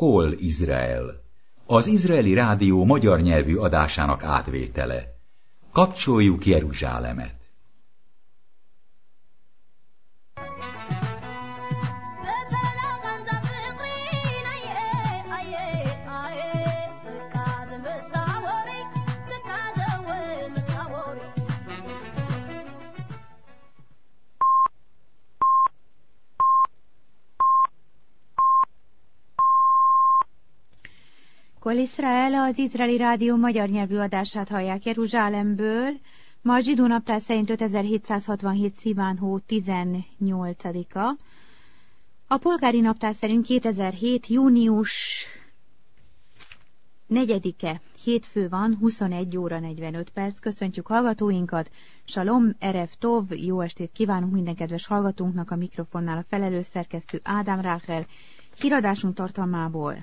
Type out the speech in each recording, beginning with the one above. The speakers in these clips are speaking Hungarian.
Kol Izrael, az izraeli rádió magyar nyelvű adásának átvétele. Kapcsoljuk Jeruzsálemet! Kol Izrael, az izraeli rádió magyar nyelvű adását hallják Jeruzsálemből. Ma a zsidó naptár szerint 5767 Sziván hó 18-a. A polgári naptár szerint 2007. június 4-e, hétfő van, 21 óra 45 perc. Köszöntjük hallgatóinkat. Salom, Erev Tov, jó estét kívánunk minden kedves hallgatónknak, a mikrofonnál a felelős szerkesztő Ádám Ráhel. Híradásunk tartalmából.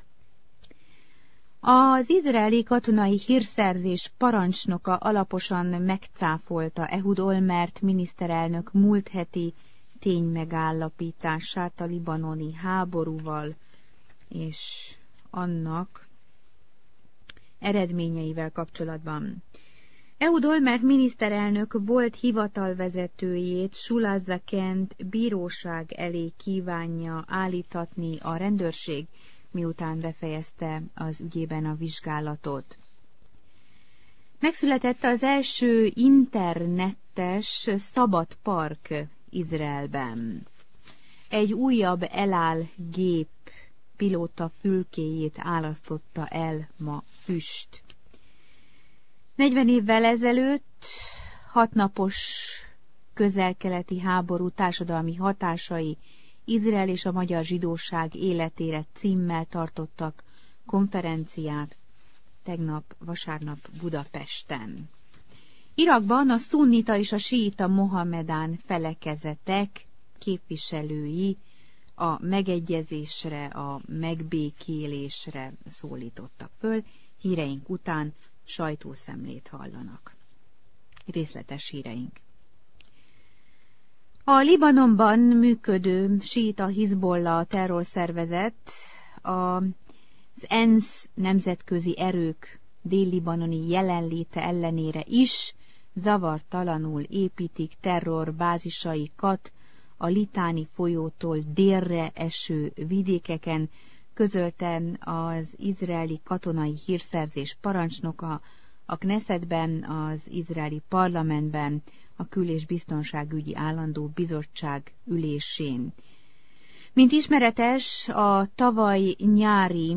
Az izraeli katonai hírszerzés parancsnoka alaposan megcáfolta Ehud Olmert miniszterelnök múlt heti ténymegállapítását a libanoni háborúval és annak eredményeivel kapcsolatban. Ehud Olmert miniszterelnök volt hivatalvezetőjét Shula Zakent bíróság elé kívánja állíthatni a rendőrség, miután befejezte az ügyében a vizsgálatot. Megszületett az első internetes szabad park Izraelben. Egy újabb El Al gép pilóta fülkéjét álasztotta el ma füst. 40 évvel ezelőtt 6 napos közel-keleti háború társadalmi hatásai Izrael és a magyar zsidóság életére címmel tartottak konferenciát tegnap vasárnap Budapesten. Irakban a szunnita és a síita mohamedán felekezetek képviselői a megegyezésre, a megbékélésre szólítottak föl. Híreink után sajtószemlét hallanak. Részletes híreink. A Libanonban működő síita Hizbollah terrorszervezet az ENSZ nemzetközi erők dél-libanoni jelenléte ellenére is zavartalanul építik terrorbázisaikat a Litáni folyótól délre eső vidékeken, közölte az izraeli katonai hírszerzés parancsnoka a Knessetben, az izraeli parlamentben, a Kül- és Biztonságügyi Állandó Bizottság ülésén. Mint ismeretes, a tavaly nyári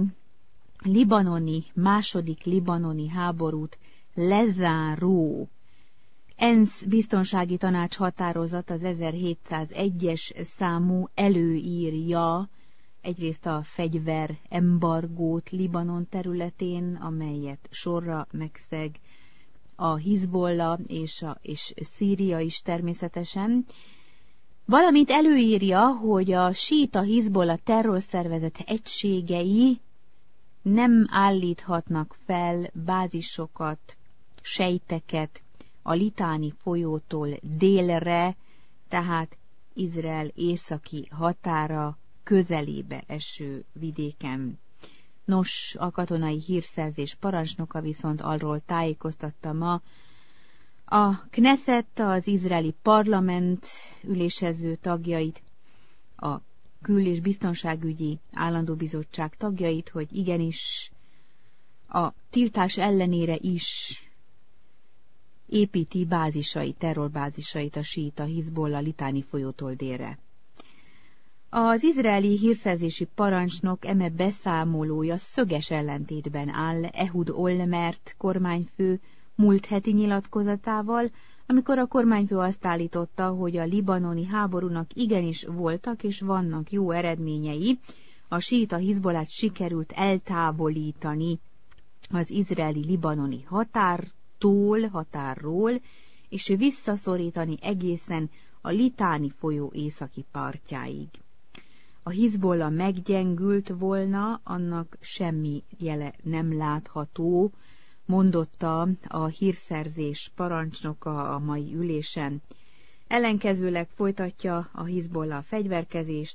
második libanoni háborút lezáró ENSZ biztonsági tanács határozat, az 1701-es számú előírja egyrészt a fegyverembargót Libanon területén, amelyet sorra megszeg a Hizbollah és Szíria is természetesen, valamint előírja, hogy a síita Hizbollah terrorszervezet egységei nem állíthatnak fel bázisokat, sejteket a Litáni folyótól délre, tehát Izrael északi határa közelébe eső vidéken. Nos, a katonai hírszerzés parancsnoka viszont arról tájékoztatta ma a Knesset, az izraeli parlament ülésező tagjait, a Kül- és Biztonságügyi Állandó Bizottság tagjait, hogy igenis a tiltás ellenére is építi terrorbázisait a síita Hizbollah Litáni folyótól délre. Az izraeli hírszerzési parancsnok eme beszámolója szöges ellentétben áll Ehud Olmert kormányfő múlt heti nyilatkozatával, amikor a kormányfő azt állította, hogy a libanoni háborúnak igenis voltak és vannak jó eredményei, a síita Hizbollát sikerült eltávolítani az izraeli-libanoni határról, és visszaszorítani egészen a Litáni folyó északi partjáig. A Hizbollah meggyengült volna, annak semmi jele nem látható, mondotta a hírszerzés parancsnoka a mai ülésen. Ellenkezőleg folytatja a Hizbollah fegyverkezést,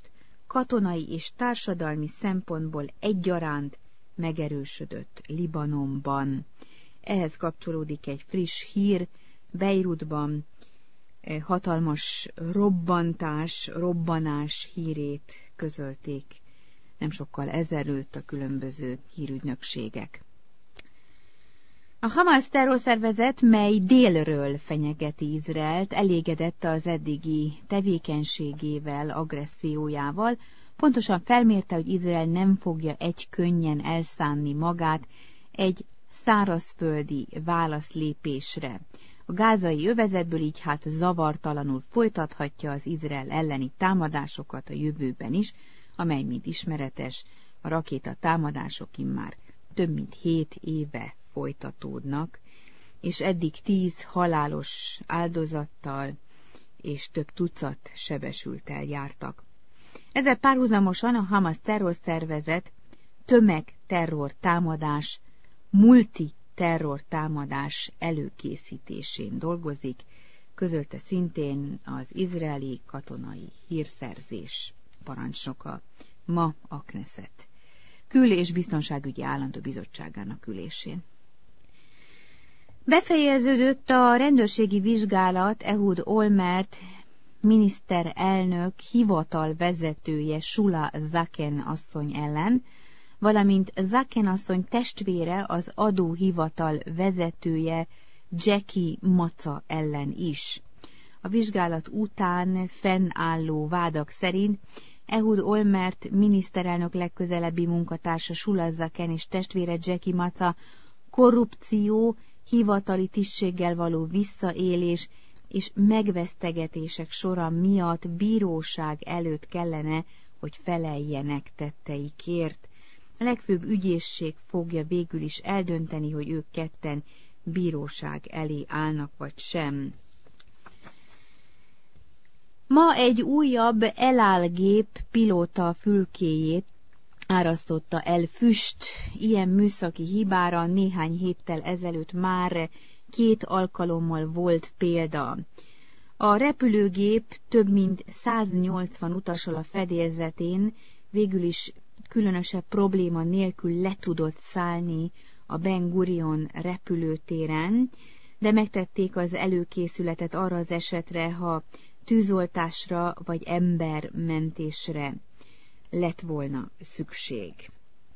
katonai és társadalmi szempontból egyaránt megerősödött Libanonban. Ehhez kapcsolódik egy friss hír: Beirutban hatalmas robbanás hírét közölték nem sokkal ezelőtt a különböző hírügynökségek. A Hamas terrorszervezet, mely délről fenyegeti Izraelt, elégedett az eddigi tevékenységével, agressziójával, pontosan felmérte, hogy Izrael nem fogja egykönnyen elszánni magát egy szárazföldi válaszlépésre. A gázai övezetből így hát zavartalanul folytathatja az Izrael elleni támadásokat a jövőben is, amely, mint ismeretes, a rakéta támadások immár több mint 7 éve folytatódnak, és eddig 10 halálos áldozattal és több tucat sebesülttel jártak. Ezzel párhuzamosan a Hamas terrorszervezet tömegterrortámadás, multiterrortámadás előkészítésén dolgozik, közölte szintén az izraeli katonai hírszerzés parancsnoka ma a Knesset Kül- és Biztonságügyi Állandó Bizottságának ülésén. Befejeződött a rendőrségi vizsgálat Ehud Olmert miniszterelnök hivatalvezetője Shula Zaken asszony ellen, valamint Zaken asszony testvére, az adóhivatal vezetője Jackie Maca ellen is. A vizsgálat után fennálló vádak szerint Ehud Olmert miniszterelnök legközelebbi munkatársa Shula Zaken és testvére Jackie Maca korrupció, hivatali tisztséggel való visszaélés és megvesztegetések sora miatt bíróság előtt kellene, hogy feleljenek tetteikért. A legfőbb ügyészség fogja végül is eldönteni, hogy ők ketten bíróság elé állnak vagy sem. Ma egy újabb El Al gép pilóta fülkéjét árasztotta el füst. Ilyen műszaki hibára néhány héttel ezelőtt már 2 alkalommal volt példa. A repülőgép több mint 180 utassal a fedélzetén végül is különösebb probléma nélkül le tudott szállni a Ben Gurion repülőtéren, de megtették az előkészületet arra az esetre, ha tűzoltásra vagy embermentésre lett volna szükség.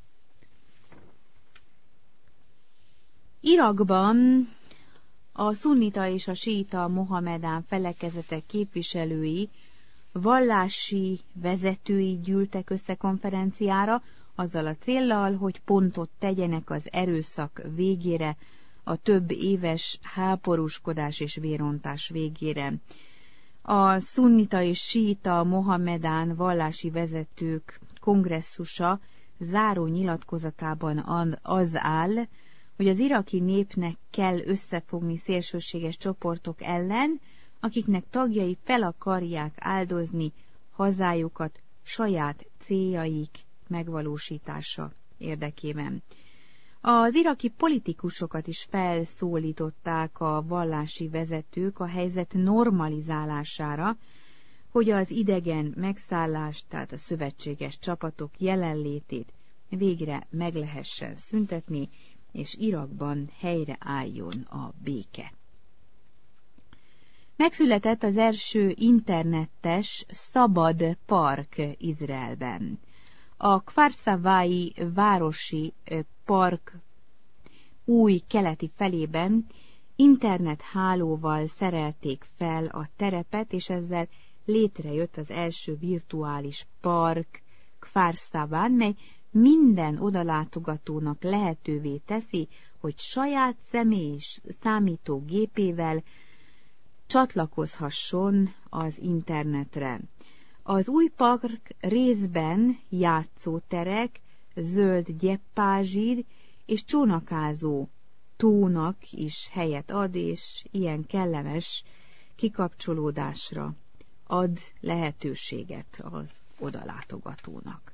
Irakban a szunnita és a síita mohamedán felekezetek képviselői, vallási vezetői gyűltek össze konferenciára, azzal a céllal, hogy pontot tegyenek az erőszak végére, a több éves háborúskodás és vérontás végére. A szunnita és síita mohamedán vallási vezetők kongresszusa záró nyilatkozatában az áll, hogy az iraki népnek kell összefogni szélsőséges csoportok ellen, akiknek tagjai fel akarják áldozni hazájukat saját céljaik megvalósítása érdekében. Az iraki politikusokat is felszólították a vallási vezetők a helyzet normalizálására, hogy az idegen megszállást, tehát a szövetséges csapatok jelenlétét végre meg lehessen szüntetni, és Irakban helyreálljon a béke. Megszületett az első internetes szabad park Izraelben. A Kfar Szavai városi park új keleti felében internethálóval szerelték fel a terepet, és ezzel létrejött az első virtuális park Kfar Szaván, mely minden odalátogatónak lehetővé teszi, hogy saját személyes számítógépével csatlakozhasson az internetre. Az új park részben játszóterek, zöld gyeppázsid és csónakázó tónak is helyet ad, és ilyen kellemes kikapcsolódásra ad lehetőséget az odalátogatónak.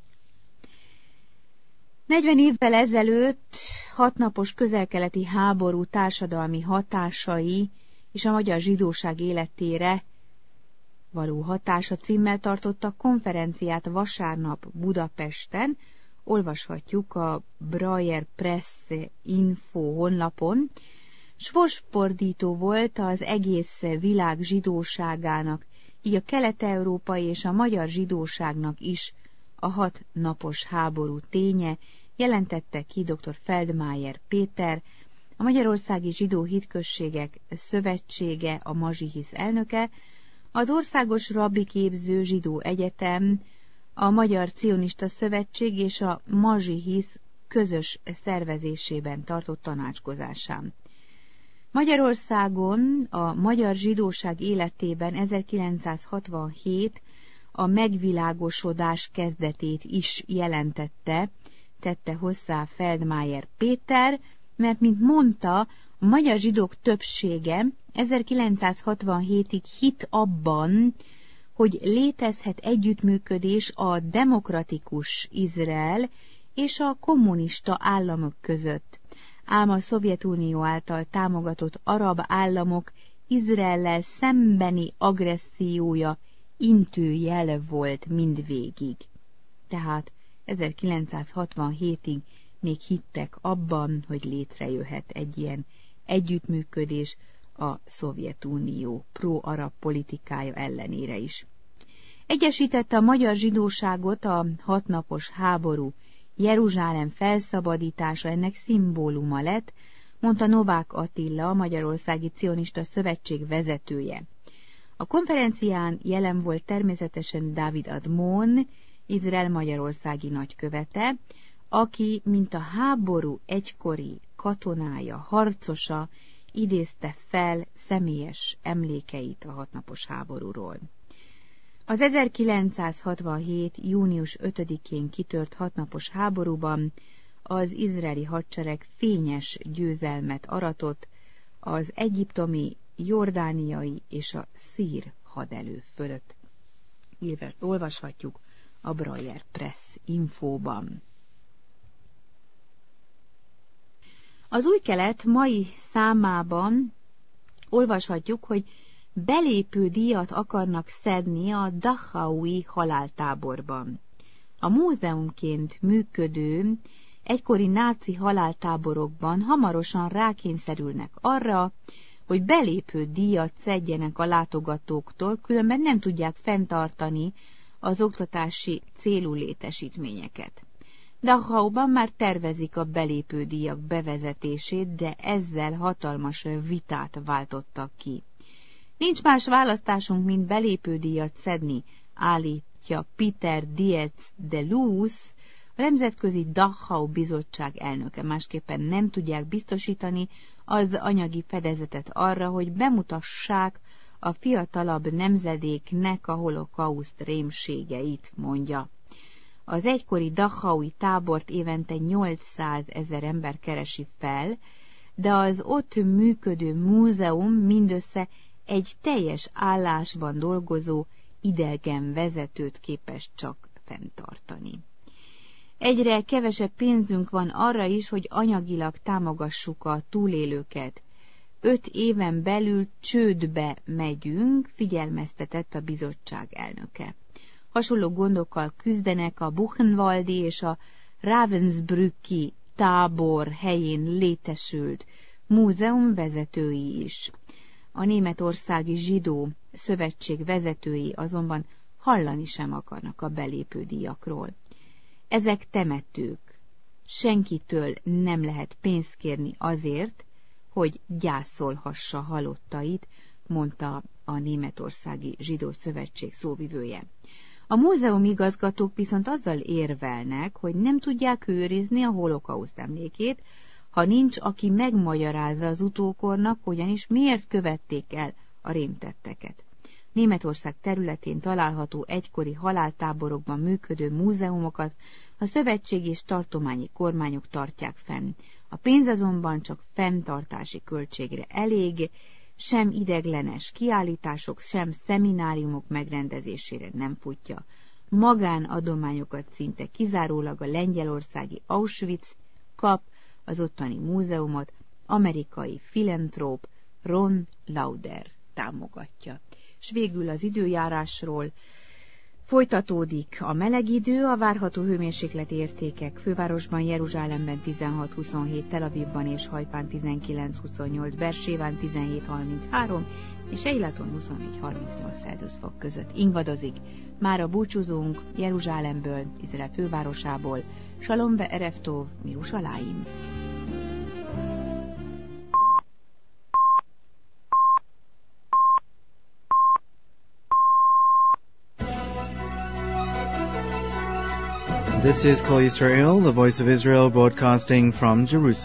40 évvel ezelőtt 6 napos közel-keleti háború társadalmi hatásai és a magyar zsidóság életére való hatása címmel tartottak konferenciát vasárnap Budapesten, olvashatjuk a Breyer Press Info honlapon. Sorsfordító volt az egész világ zsidóságának, így a kelet-európai és a magyar zsidóságnak is a 6 napos háború ténye, jelentette ki dr. Feldmayer Péter, a Magyarországi Zsidó Hitközségek Szövetsége, a Mazsihisz elnöke, az Országos Rabbiképző Zsidó Egyetem, a Magyar Cionista Szövetség és a Mazsihisz közös szervezésében tartott tanácskozásán. Magyarországon a magyar zsidóság életében 1967 a megvilágosodás kezdetét is jelentette, tette hozzá Feldmayer Péter, mert, mint mondta, a magyar zsidók többsége 1967-ig hitt abban, hogy létezhet együttműködés a demokratikus Izrael és a kommunista államok között, ám a Szovjetunió által támogatott arab államok Izraellel szembeni agressziója intőjel volt mindvégig. Tehát 1967-ig még hittek abban, hogy létrejöhet egy ilyen együttműködés a Szovjetunió pro-arab politikája ellenére is. Egyesítette a magyar zsidóságot a 6 napos háború, Jeruzsálem felszabadítása ennek szimbóluma lett, mondta Novák Attila, a Magyarországi Cionista Szövetség vezetője. A konferencián jelen volt természetesen Dávid Admon, Izrael magyarországi nagykövete, aki, mint a háború egykori katonája, harcosa, idézte fel személyes emlékeit a 6 napos háborúról. Az 1967. június 5-én kitört 6 napos háborúban az izraeli hadsereg fényes győzelmet aratott az egyiptomi, jordániai és a szír haderő fölött. Olvashatjuk a Breyer Press Infóban. Az Új Kelet mai számában olvashatjuk, hogy belépő díjat akarnak szedni a Dachaui haláltáborban. A múzeumként működő egykori náci haláltáborokban hamarosan rákényszerülnek arra, hogy belépő díjat szedjenek a látogatóktól, különben nem tudják fenntartani az oktatási célú létesítményeket. Dachauban már tervezik a belépődíjak bevezetését, de ezzel hatalmas vitát váltottak ki. Nincs más választásunk, mint belépődíjat szedni, állítja Peter Dietz de Luz, a Nemzetközi Dachau Bizottság elnöke. Másképpen nem tudják biztosítani az anyagi fedezetet arra, hogy bemutassák a fiatalabb nemzedéknek a holokauszt rémségeit, mondja. Az egykori dachaui tábort évente 800 000 ember keresi fel, de az ott működő múzeum mindössze egy teljes állásban dolgozó idegen vezetőt képes csak fenntartani. Egyre kevesebb pénzünk van arra is, hogy anyagilag támogassuk a túlélőket. 5 éven belül csődbe megyünk, figyelmeztetett a bizottság elnöke. Hasonló gondokkal küzdenek a Buchenwaldi és a Ravensbrücki tábor helyén létesült múzeum vezetői is. A Németországi Zsidó Szövetség vezetői azonban hallani sem akarnak a belépődíjakról. Ezek temetők. Senkitől nem lehet pénzt kérni azért, hogy gyászolhassa halottait, mondta a Németországi Zsidó Szövetség szóvivője. A múzeum igazgatók viszont azzal érvelnek, hogy nem tudják őrizni a holokauszt emlékét, ha nincs, aki megmagyarázza az utókornak, ugyanis miért követték el a rémtetteket. Németország területén található egykori haláltáborokban működő múzeumokat a szövetség és tartományi kormányok tartják fenn. A pénz azonban csak fenntartási költségre elég, sem ideglenes kiállítások, sem szemináriumok megrendezésére nem futja. Magánadományokat szinte kizárólag a lengyelországi Auschwitz kap, az ottani múzeumot amerikai filantróp Ron Lauder támogatja. s végül az időjárásról. Folytatódik a meleg idő, a várható hőmérsékleti értékek fővárosban, Jeruzsálemben 16-27, Tel Avivban és Hajfán 19-28, Beerséván 17-33 és Eilaton 24-38 Celsius fok között ingadozik. Mára búcsúzunk Jeruzsálemből, Izrael fővárosából. Shalom ve'erev tov miRushalayim. This is Kol Yisrael, the voice of Israel, broadcasting from Jerusalem.